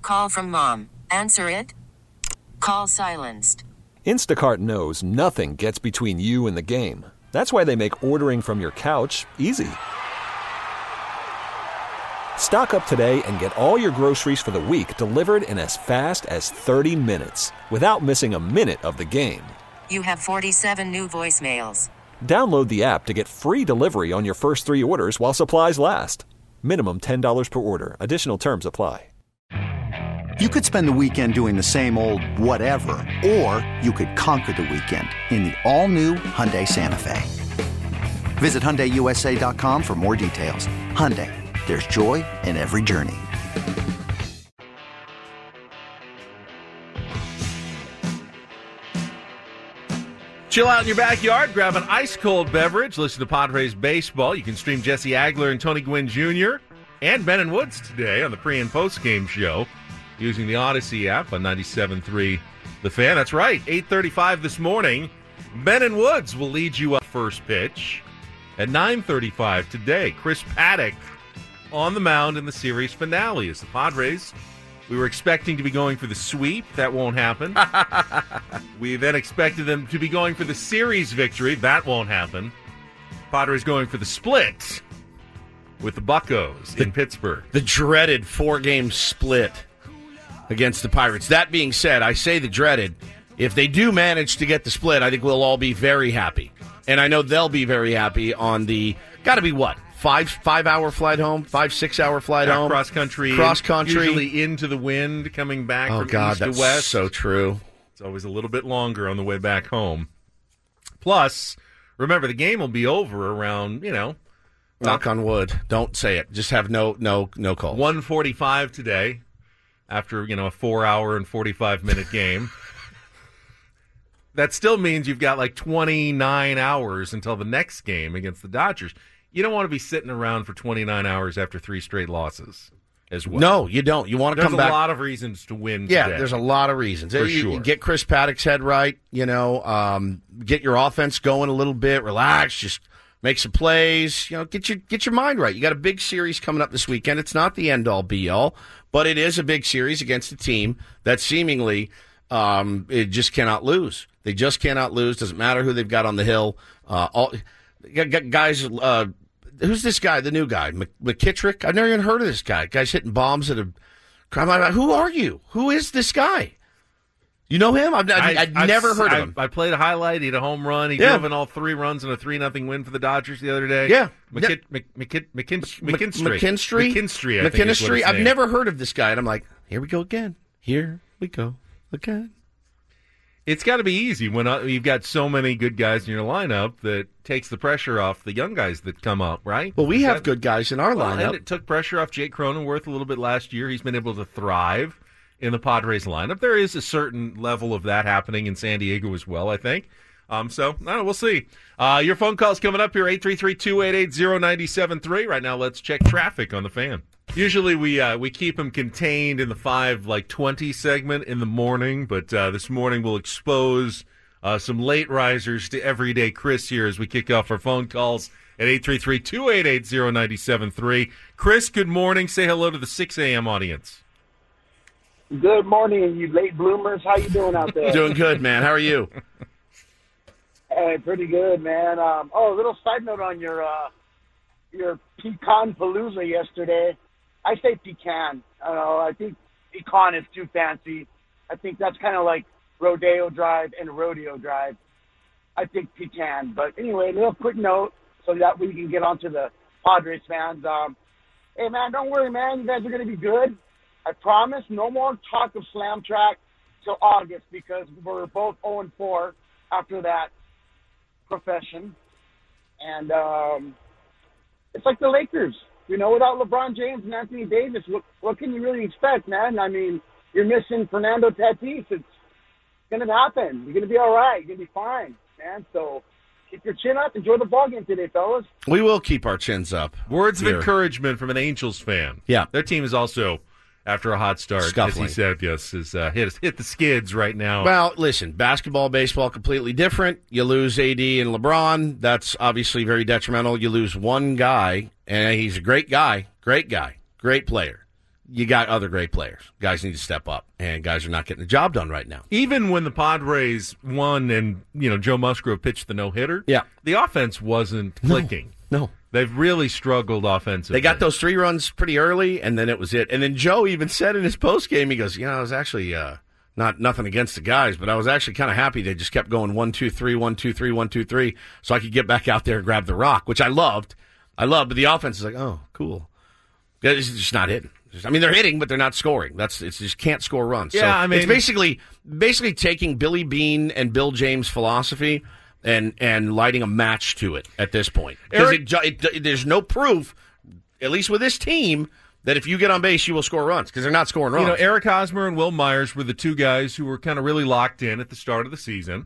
call from mom. Answer it. Call silenced. Instacart knows nothing gets between you and the game. That's why they make ordering from your couch easy. Stock up today and get all your groceries for the week delivered in as fast as 30 minutes without missing a minute of the game. You have 47 new voicemails. Download the app to get free delivery on your first 3 orders while supplies last. Minimum $10 per order. Additional terms apply. You could spend the weekend doing the same old whatever, or you could conquer the weekend in the all-new Hyundai Santa Fe. Visit HyundaiUSA.com for more details. Hyundai, there's joy in every journey. Chill out in your backyard, grab an ice-cold beverage, listen to Padres baseball. You can stream Jesse Agler and Tony Gwynn Jr. and Ben and Woods today on the pre- and post-game show using the Odyssey app on 97.3 The Fan. That's right, 8:35 this morning. Ben and Woods will lead you up first pitch at 9:35 today. Chris Paddock on the mound in the series finale as the Padres. We were expecting to be going for the sweep. That won't happen. We then expected them to be going for the series victory. That won't happen. Padres going for the split with the Buccos in Pittsburgh. The dreaded 4-game split against the Pirates. That being said, I say the dreaded. If they do manage to get the split, I think we'll all be very happy. And I know they'll be very happy on the, got to be what? 5-hour flight home, 5-6-hour flight home. Cross country, usually into the wind, coming back from east to west. So true. It's always a little bit longer on the way back home. Plus, remember the game will be over around, knock on wood. Don't say it. Just have no call. 1:45 today, after a 4-hour and 45-minute game. That still means you've got like 29 hours until the next game against the Dodgers. You don't want to be sitting around for 29 hours after 3 straight losses as well. No, you don't. You want to come back. There's a lot of reasons to win today. There's a lot of reasons. For sure. Get Chris Paddock's head right, get your offense going a little bit, relax, just make some plays, get your mind right. You got a big series coming up this weekend. It's not the end-all, be-all, but it is a big series against a team that seemingly it just cannot lose. They just cannot lose. Doesn't matter who they've got on the hill. Guys, who's this guy, the new guy, McKittrick? I've never even heard of this guy. Guy's hitting bombs at a crime. Who are you? Who is this guy? You know him? I've never heard of him. I played a highlight. He had a home run. He drove in all 3 runs in a 3-0 win for the Dodgers the other day. Yeah. McKinstry. I've never heard of this guy. And I'm like, here we go again. Here we go again. It's got to be easy when you've got so many good guys in your lineup that takes the pressure off the young guys that come up, right? Well, we have good guys in our lineup. And it took pressure off Jake Cronenworth a little bit last year. He's been able to thrive in the Padres lineup. There is a certain level of that happening in San Diego as well, I think. So, I don't know, we'll see. Your phone call's coming up here, 833-288-0973. Right now, let's check traffic on the Fan. Usually we keep them contained in the 5:20 segment in the morning, but this morning we'll expose some late risers to everyday Chris here as we kick off our phone calls at 833-288-0973. Chris, good morning. Say hello to the 6 a.m. audience. Good morning, you late bloomers. How you doing out there? Doing good, man. How are you? Hey, pretty good, man. A little side note on your pecan palooza yesterday. I say pecan. I think pecan is too fancy. I think that's kind of like Rodeo Drive and Rodeo Drive. I think pecan. But anyway, a little quick note so that we can get on to the Padres fans. Hey, man, don't worry, man. You guys are going to be good. I promise no more talk of Slam Track till August because we're both 0-4 after that profession. And it's like the Lakers. Without LeBron James and Anthony Davis, what can you really expect, man? I mean, you're missing Fernando Tatis. It's going to happen. You're going to be all right. You're going to be fine, man. So keep your chin up. Enjoy the ball game today, fellas. We will keep our chins up. Words of encouragement from an Angels fan. Yeah. Their team is also, after a hot start, scuffling. As he said, yes, is hit the skids right now. Well, listen, basketball, baseball, completely different. You lose AD and LeBron. That's obviously very detrimental. You lose one guy, and he's a great guy, great player. you got other great players. Guys need to step up, and guys are not getting the job done right now. Even when the Padres won and, Joe Musgrove pitched the no-hitter, the offense wasn't clicking. No. They've really struggled offensively. They got those 3 runs pretty early, and then it was it. And then Joe even said in his postgame, he goes, I was actually nothing against the guys, but I was actually kind of happy they just kept going 1, 2, 3, 1, 2, 3, 1, 2, 3, so I could get back out there and grab the rock, which I loved. But the offense is like, oh, cool. It's just not hitting. They're hitting, but they're not scoring. It's just can't score runs. Yeah, so it's basically taking Billy Beane and Bill James' philosophy and lighting a match to it at this point. Because there's no proof, at least with this team, that if you get on base, you will score runs, because they're not scoring runs. Eric Hosmer and Will Myers were the 2 guys who were kind of really locked in at the start of the season.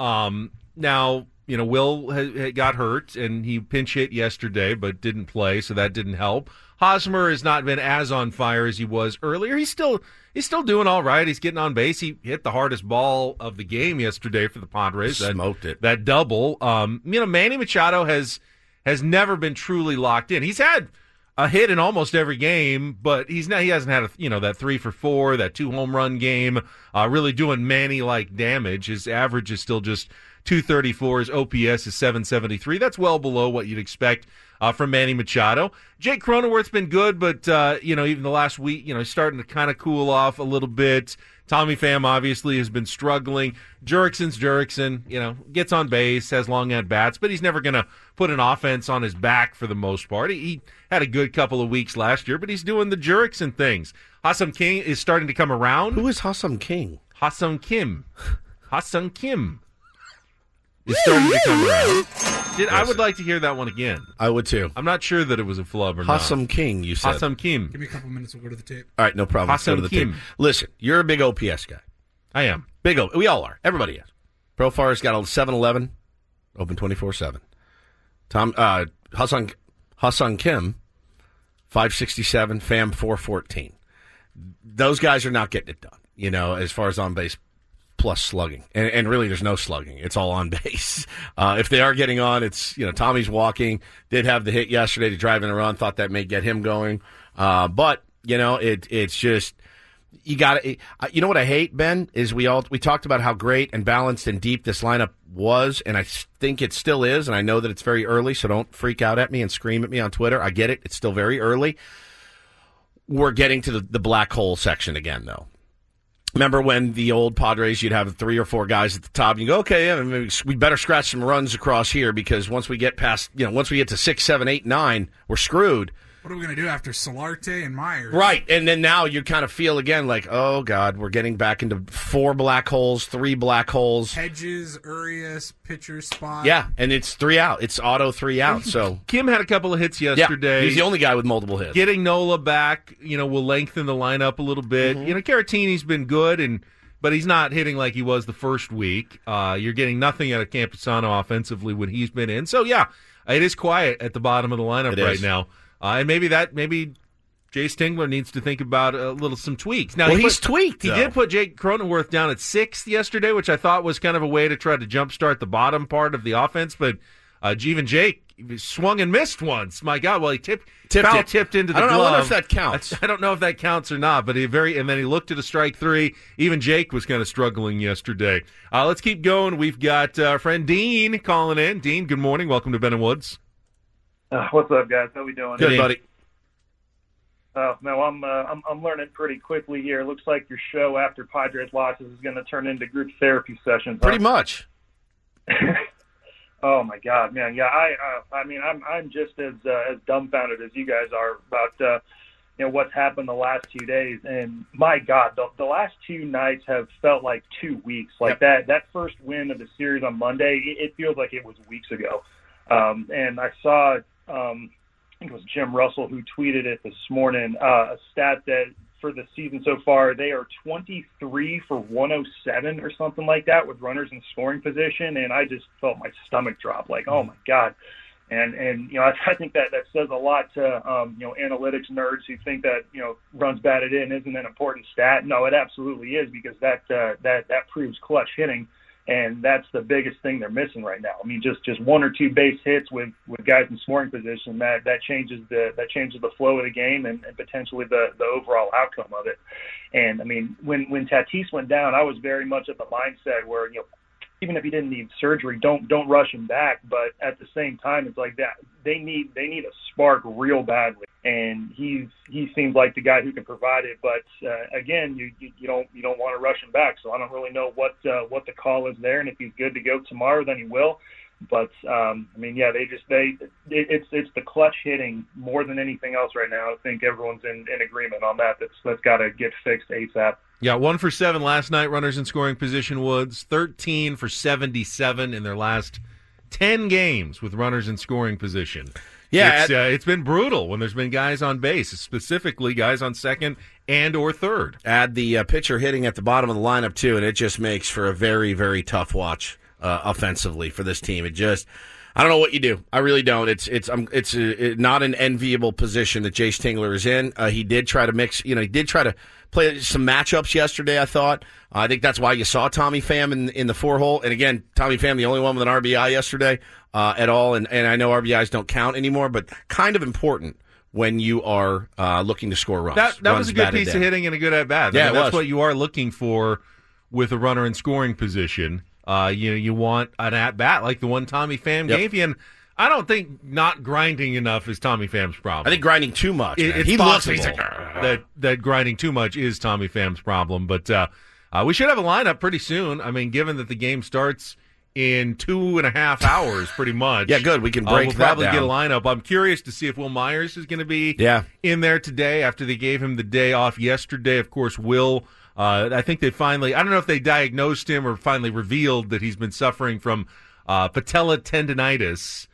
Now, Will got hurt, and he pinch hit yesterday, but didn't play, so that didn't help. Hosmer has not been as on fire as he was earlier. He's still doing all right. He's getting on base. He hit the hardest ball of the game yesterday for the Padres. Smoked it. That double. Manny Machado has never been truly locked in. He's had a hit in almost every game, but he hasn't had that 3 for 4, that 2 home run game, really doing Manny-like damage. His average is still just 234. His OPS is 773. That's well below what you'd expect from Manny Machado. Jake Cronenworth's been good, but even the last week, he's starting to kind of cool off a little bit. Tommy Pham obviously has been struggling. Jurickson's Jurickson, gets on base, has long at bats, but he's never going to put an offense on his back for the most part. He had a good couple of weeks last year, but he's doing the Jurickson things. Ha-Seong Kim is starting to come around. Who is Ha-Seong Kim? Ha-Seong Kim. Ha-Seong Kim is starting to come around. I would like to hear that one again. I would too. I'm not sure that it was a flub or not. Ha-Seong Kim, you said. Ha-Seong Kim. Give me a couple minutes. We'll go to the tape. All right, no problem. Let's go to the tape. Listen, you're a big OPS guy. I am. Big O. We all are. Everybody is. Profar's got a 7-11, open 24/7. Ha-Seong Kim, 567, Pham 414. Those guys are not getting it done, as far as on base plus slugging. And really, there's no slugging. It's all on base. If they are getting on, it's, Tommy's walking. Did have the hit yesterday to drive in a run. Thought that may get him going. But, it's just, you got to, what I hate, Ben, is we talked about how great and balanced and deep this lineup was, and I think it still is, and I know that it's very early, so don't freak out at me and scream at me on Twitter. I get it. It's still very early. We're getting to the black hole section again, though. Remember when the old Padres, you'd have 3 or 4 guys at the top, and you go, okay, maybe we better scratch some runs across here, because once we get past, once we get to 6, 7, 8, 9, we're screwed. What are we going to do after Solarte and Myers? Right, and then now you kind of feel again like, oh, God, we're getting back into 4 black holes, 3 black holes. Hedges, Urias, pitcher spot. Yeah, and it's 3 out. It's auto 3 out. So Kim had a couple of hits yesterday. Yeah, he's the only guy with multiple hits. Getting Nola back, will lengthen the lineup a little bit. Mm-hmm. Caratini's been good, but he's not hitting like he was the first week. You're getting nothing out of Campusano offensively when he's been in. So, yeah, it is quiet at the bottom of the lineup right now. And maybe Jay Stingler needs to think about some tweaks. Now, he's tweaked. He did put Jake Cronenworth down at 6th yesterday, which I thought was kind of a way to try to jumpstart the bottom part of the offense. But even Jake swung and missed once. My God, well, he tipped into the glove. I wonder if that counts. I don't know if that counts or not. But and then he looked at a strike 3. Even Jake was kind of struggling yesterday. Let's keep going. We've got our friend Dean calling in. Dean, good morning. Welcome to Ben and Woods. What's up, guys? How we doing? Good, buddy. No, I'm learning pretty quickly here. It looks like your show after Padres losses is going to turn into group therapy sessions. Pretty much. Oh my God, man! Yeah, I'm just as dumbfounded as you guys are about what's happened the last 2 days. And my God, the last 2 nights have felt like 2 weeks. Like that first win of the series on Monday, it feels like it was weeks ago. And I saw. I think it was Jim Russell who tweeted it this morning, a stat that for the season so far, they are 23 for 107 or something like that with runners in scoring position. And I just felt my stomach drop like, oh my God. And I think that says a lot to, analytics nerds who think that, runs batted in isn't an important stat. No, it absolutely is, because that proves clutch hitting. And that's the biggest thing they're missing right now. I mean, just one or two base hits with guys in scoring position that changes the flow of the game and potentially the overall outcome of it. And I mean, when Tatis went down, I was very much of the mindset where, even if he didn't need surgery, don't rush him back. But at the same time, it's like that they need a spark real badly, and he seems like the guy who can provide it. But again, you don't want to rush him back. So I don't really know what the call is there, and if he's good to go tomorrow, then he will. But I mean, yeah, it's the clutch hitting more than anything else right now. I think everyone's in agreement on that. That's got to get fixed ASAP. Yeah, 1 for 7 last night, runners in scoring position, Woods. 13 for 77 in their last 10 games with runners in scoring position. Yeah, it's been brutal when there's been guys on base, specifically guys on second and or third. Add the pitcher hitting at the bottom of the lineup, too, and it just makes for a very, very tough watch offensively for this team. I don't know what you do. I really don't. It's not an enviable position that Jace Tingler is in. He did try to play some matchups yesterday, I thought. I think that's why you saw Tommy Pham in the 4-hole. And again, Tommy Pham, the only one with an RBI yesterday at all. And I know RBIs don't count anymore, but kind of important when you are looking to score runs. That was a good piece of hitting and a good at-bat. Yeah, that's what you are looking for with a runner in scoring position. You want an at-bat like the one Tommy Pham gave you. And I don't think not grinding enough is Tommy Pham's problem. I think grinding too much. It's possible that grinding too much is Tommy Pham's problem. But we should have a lineup pretty soon. I mean, given that the game starts in 2.5 hours, pretty much. Yeah, good. We can break we'll that probably down. get a lineup. I'm curious to see if Will Myers is going to be in there today after they gave him the day off yesterday. Of course, Will. I think they finally, I don't know if they diagnosed him or finally revealed that he's been suffering from patellar tendinitis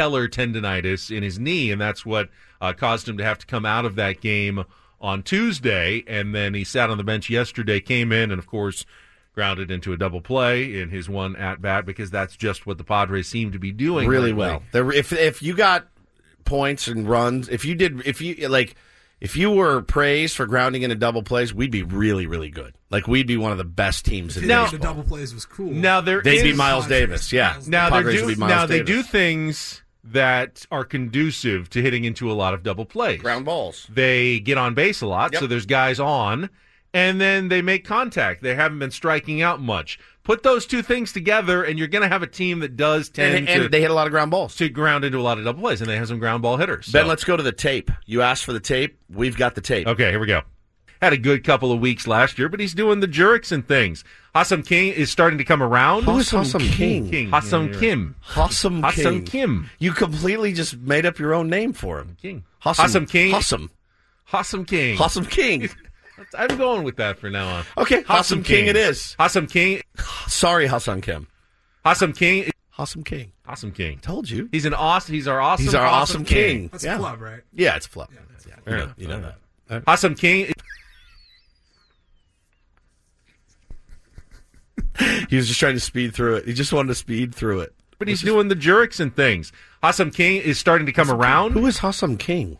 in his knee, and that's what caused him to have to come out of that game on Tuesday. And then he sat on the bench yesterday, came in, and of course grounded into a double play in his one at-bat, because that's just what the Padres seem to be doing really lately. well. If you got points and runs, if you were praised for grounding into double plays, we'd be really, really good. Like, we'd be one of the best teams in baseball. The double plays was cool. Now they'd beat Miles Davis. Yeah. They do things that are conducive to hitting into a lot of double plays. Ground balls. They get on base a lot, so there's guys on, and then they make contact. They haven't been striking out much. Put those two things together, and you're going to have a team that does tend to... And they hit a lot of ground balls. To ground into a lot of double plays, and they have some ground ball hitters. Ben, let's go to the tape. You asked for the tape. We've got the tape. Okay, here we go. Had a good couple of weeks last year, but he's doing the Jurickson things. Ha-Seong Kim is starting to come around. Who is Ha-Seong Kim? Ha-Seong Kim. Ha-Seong Kim. You completely just made up your own name for him. King. Ha-Seong King. Ha-Seong King. Ha-Seong King. I'm going with that for now on. Okay, Ha-Seong King it is. Ha-Seong King. Sorry, Ha-Seong Kim. Ha-Seong King. Ha-Seong King. Ha-Seong King. Told you. He's our awesome king. That's a flub, right? Yeah, it's a flub. Yeah, You know that. Ha-Seong King. He was just trying to speed through it. He just wanted to speed through it. But he's doing the Jurickson things. Ha-Seong King is starting to come around. Who is Ha-Seong King?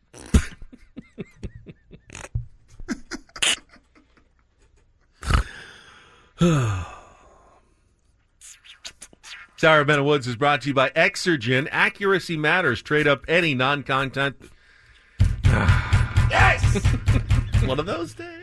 Sarah Ben Woods is brought to you by Exergen. Accuracy matters. Trade up any non-contact. Yes! One of those days.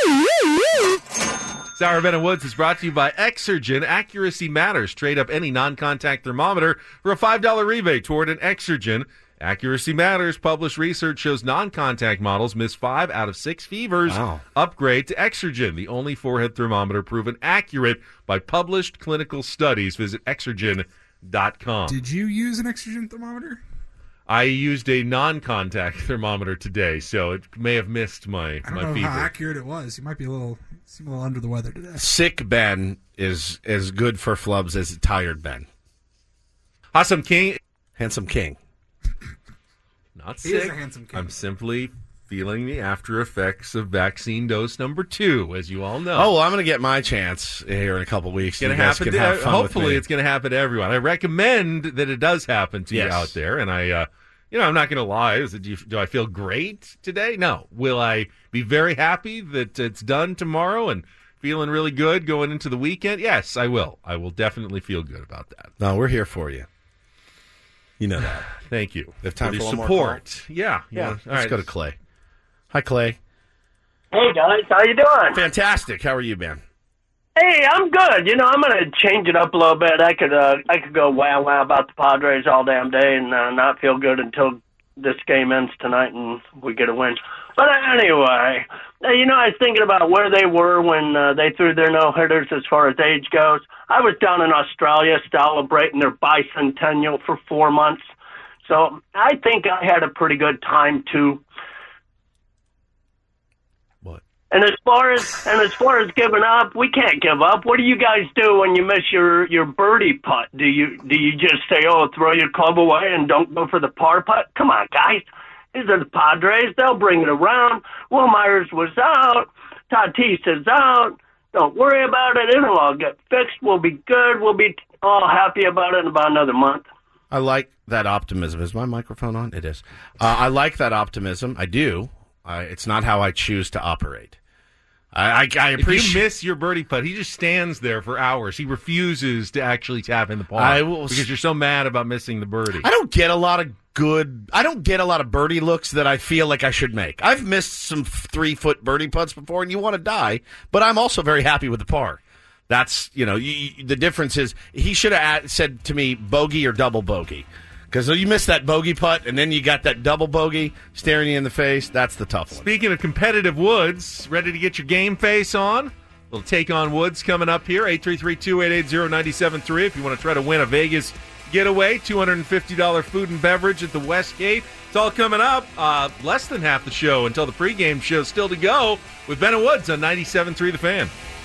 Sarah Ben Woods is brought to you by Exergen. Accuracy matters. Trade up any non-contact thermometer for a $5 rebate toward an Exergen. Accuracy matters. Published research shows non-contact models miss 5 out of 6 fevers. Wow. Upgrade to Exergen, the only forehead thermometer proven accurate by published clinical studies. Visit Exergen.com. Did you use an Exergen thermometer? I used a non-contact thermometer today, so it may have missed my I don't know fever. how accurate it was. You might be a little under the weather today. Sick Ben is as good for flubs as tired Ben. Ha-Seong King. Handsome King. Not He sick. is a handsome king. I'm simply feeling the after effects of vaccine dose number 2, as you all know. Oh, well, I'm going to get my chance here in a couple weeks. It's going to happen. Hopefully, it's going to happen to everyone. I recommend that it does happen to you out there. And I'm not going to lie. Do I feel great today? No. Will I be very happy that it's done tomorrow and feeling really good going into the weekend? Yes, I will. I will definitely feel good about that. No, we're here for you. You know that. Thank you. We have time for one more support. Yeah. Yeah. All Let's right. go to Clay. Hi, Clay. Hey guys, how you doing? Fantastic. How are you, man? Hey, I'm good. You know, I'm gonna change it up a little bit. I could go wow about the Padres all damn day and not feel good until this game ends tonight and we get a win. But anyway, you know, I was thinking about where they were when they threw their no-hitters as far as age goes. I was down in Australia celebrating their bicentennial for 4 months. So I think I had a pretty good time, too. What? And as far as giving up, we can't give up. What do you guys do when you miss your birdie putt? Do you just say, throw your club away and don't go for the par putt? Come on, guys. These are the Padres. They'll bring it around. Will Myers was out. Tatis is out. Don't worry about it. It'll all get fixed. We'll be good. We'll be all happy about it in about another month. I like that optimism. Is my microphone on? It is. I like that optimism. I do. It's not how I choose to operate. I appreciate. If you miss your birdie putt, he just stands there for hours. He refuses to actually tap in the par because you're so mad about missing the birdie. I don't get a lot of birdie looks that I feel like I should make. I've missed some 3-foot birdie putts before, and you want to die. But I'm also very happy with the par. That's the difference is he should have said to me bogey or double bogey. Because you missed that bogey putt, and then you got that double bogey staring you in the face. That's the tough one. Speaking of competitive Woods, ready to get your game face on? We'll take on Woods coming up here, 833-288-0973. If you want to try to win a Vegas getaway, $250 food and beverage at the Westgate. It's all coming up. Less than half the show until the pregame show still to go with Ben and Woods on 97.3 The Fan.